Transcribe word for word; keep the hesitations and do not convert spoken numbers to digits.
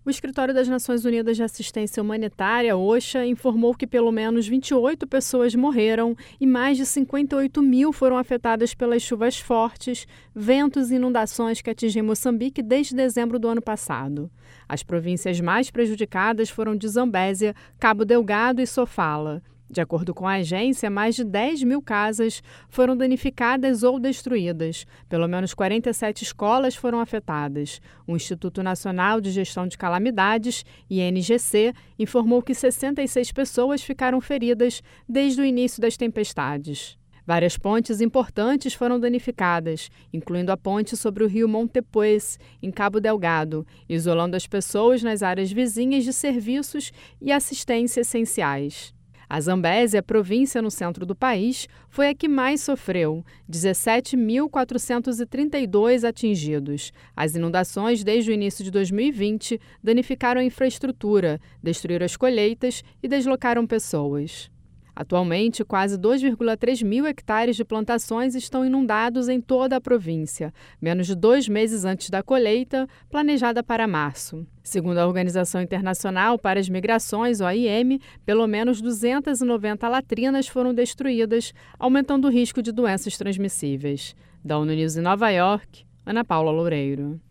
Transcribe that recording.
O Escritório das Nações Unidas de Assistência Humanitária, OCHA, informou que pelo menos vinte e oito pessoas morreram e mais de cinquenta e oito mil foram afetadas pelas chuvas fortes, ventos e inundações que atingem Moçambique desde dezembro do ano passado. As províncias mais prejudicadas foram de Zambésia, Cabo Delgado e Sofala. De acordo com a agência, mais de dez mil casas foram danificadas ou destruídas. Pelo menos quarenta e sete escolas foram afetadas. O Instituto Nacional de Gestão de Calamidades, I N G C, informou que sessenta e seis pessoas ficaram feridas desde o início das tempestades. Várias pontes importantes foram danificadas, incluindo a ponte sobre o rio Montepuez, em Cabo Delgado, isolando as pessoas nas áreas vizinhas de serviços e assistência essenciais. A Zambésia, província no centro do país, foi a que mais sofreu, dezessete mil quatrocentos e trinta e dois atingidos. As inundações desde o início de dois mil e vinte danificaram a infraestrutura, destruíram as colheitas e deslocaram pessoas. Atualmente, quase dois vírgula três mil hectares de plantações estão inundados em toda a província, menos de dois meses antes da colheita, planejada para março. Segundo a Organização Internacional para as Migrações, O I M, pelo menos duzentas e noventa latrinas foram destruídas, aumentando o risco de doenças transmissíveis. Da ONU News em Nova York, Ana Paula Loureiro.